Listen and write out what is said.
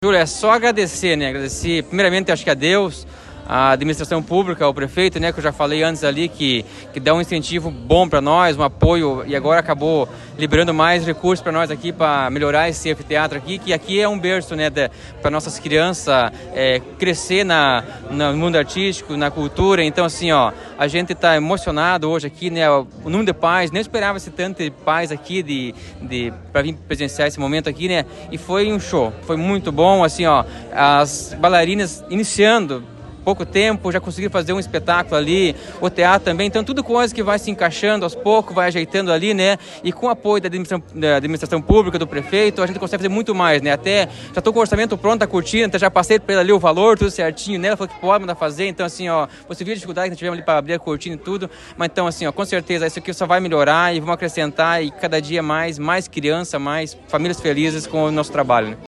Júlio, é só agradecer, né? Agradecer, primeiramente, acho que a Deus, a administração pública, o prefeito, né? Que eu já falei antes ali, que dá um incentivo bom para nós, um apoio, e agora acabou liberando mais recursos para nós aqui, para melhorar esse anfiteatro aqui, que aqui é um berço, né? Para nossas crianças crescer no mundo artístico, na cultura. Então, assim, ó, a gente está emocionado hoje aqui, né? O número de pais, nem esperava esse tanto de pais aqui para vir presenciar esse momento aqui, né? E foi um show, foi muito bom, assim, ó, as bailarinas iniciando pouco tempo, já conseguiram fazer um espetáculo ali, o teatro também, então tudo coisa que vai se encaixando aos poucos, vai ajeitando ali, né, e com o apoio da administração pública, do prefeito, a gente consegue fazer muito mais, né, até já estou com o orçamento pronto, a cortina, então já passei para ele ali o valor, tudo certinho, né, ela falou que pode mandar fazer, então assim, ó, você viu a dificuldade que nós tivemos ali para abrir a cortina e tudo, mas então assim, ó, com certeza isso aqui só vai melhorar e vamos acrescentar e cada dia mais criança, mais famílias felizes com o nosso trabalho, né.